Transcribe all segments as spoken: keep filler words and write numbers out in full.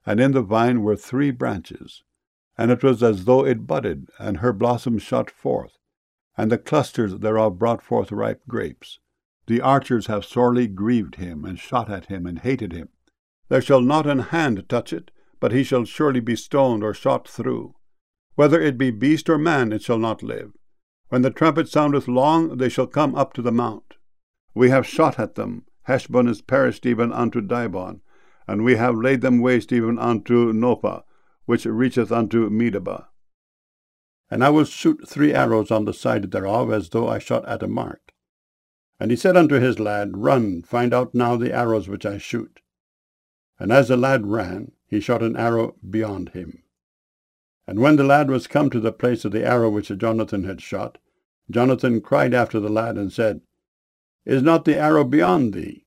and in the vine were three branches, and it was as though it budded, and her blossoms shot forth, and the clusters thereof brought forth ripe grapes. The archers have sorely grieved him, and shot at him, and hated him. There shall not an hand touch it, but he shall surely be stoned or shot through. Whether it be beast or man, it shall not live. When the trumpet soundeth long, they shall come up to the mount. We have shot at them. Heshbon is perished even unto Dibon, and we have laid them waste even unto Nopah, which reacheth unto Medeba. And I will shoot three arrows on the side thereof, as though I shot at a mark. And he said unto his lad, Run, find out now the arrows which I shoot. And as the lad ran, he shot an arrow beyond him. And when the lad was come to the place of the arrow which Jonathan had shot, Jonathan cried after the lad, and said, Is not the arrow beyond thee?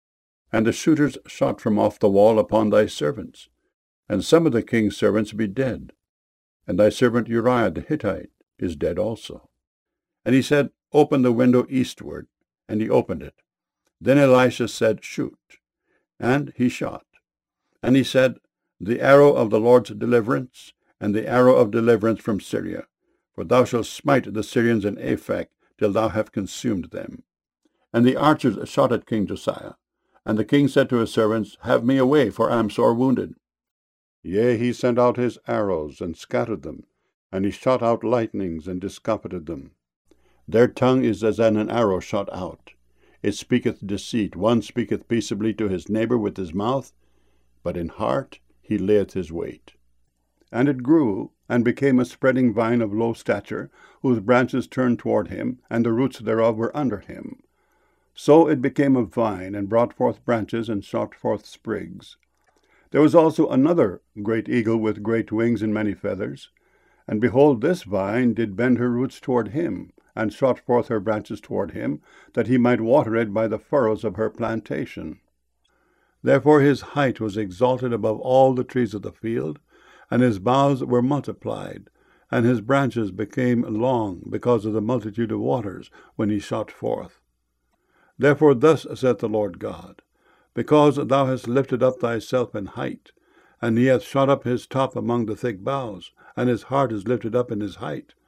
And the shooters shot from off the wall upon thy servants, and some of the king's servants be dead. And thy servant Uriah the Hittite is dead also. And he said, Open the window eastward. And he opened it. Then Elisha said, Shoot. And he shot. And he said, The arrow of the Lord's deliverance, and the arrow of deliverance from Syria. For thou shalt smite the Syrians in Aphek, till thou have consumed them. And the archers shot at King Josiah. And the king said to his servants, Have me away, for I am sore wounded. Yea, he sent out his arrows, and scattered them, and he shot out lightnings, and discomfited them. Their tongue is as an arrow shot out. It speaketh deceit. One speaketh peaceably to his neighbor with his mouth, but in heart he layeth his wait. And it grew, and became a spreading vine of low stature, whose branches turned toward him, and the roots thereof were under him. So it became a vine, and brought forth branches, and shot forth sprigs. There was also another great eagle with great wings and many feathers. And behold, this vine did bend her roots toward him, and shot forth her branches toward him, that he might water it by the furrows of her plantation. Therefore his height was exalted above all the trees of the field, and his boughs were multiplied, and his branches became long, because of the multitude of waters, when he shot forth. Therefore thus saith the Lord God, Because thou hast lifted up thyself in height, and he hath shot up his top among the thick boughs, and his heart is lifted up in his height,